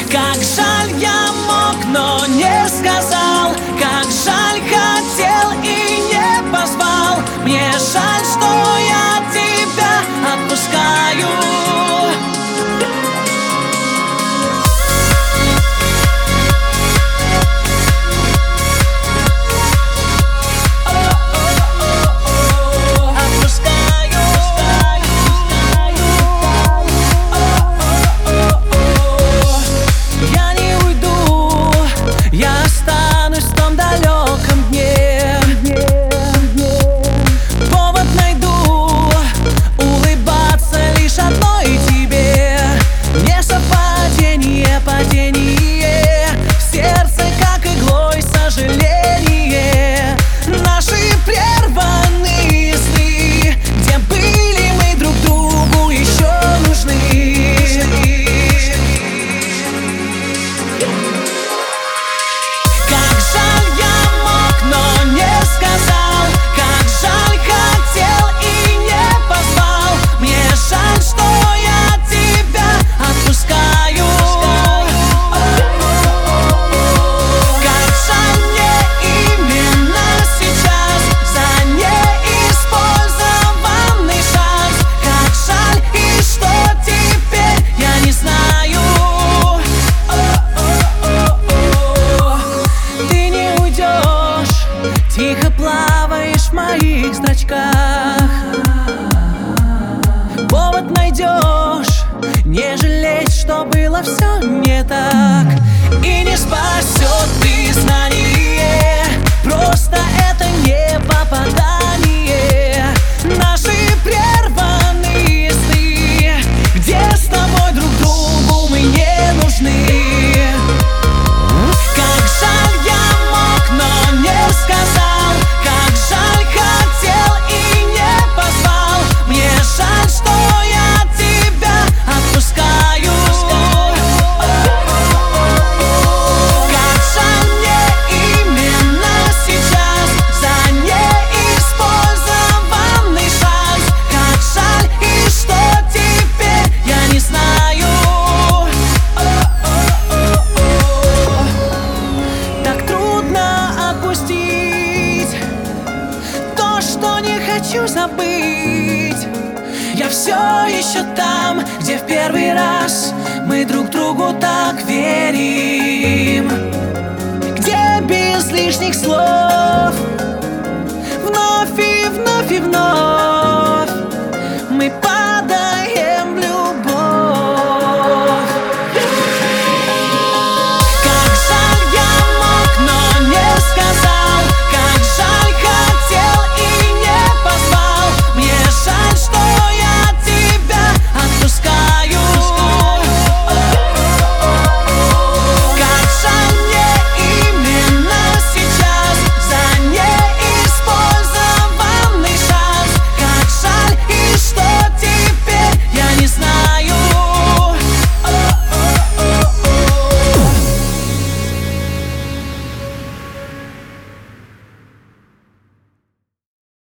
Как жаль, я мог, но не сказал. Как жаль, хотел и не позвал. Мне жаль, что я тебя отпускаю. Тихо плаваешь в моих зрачках. Повод найдешь, не жалеть, что было все не так. И не спасет ты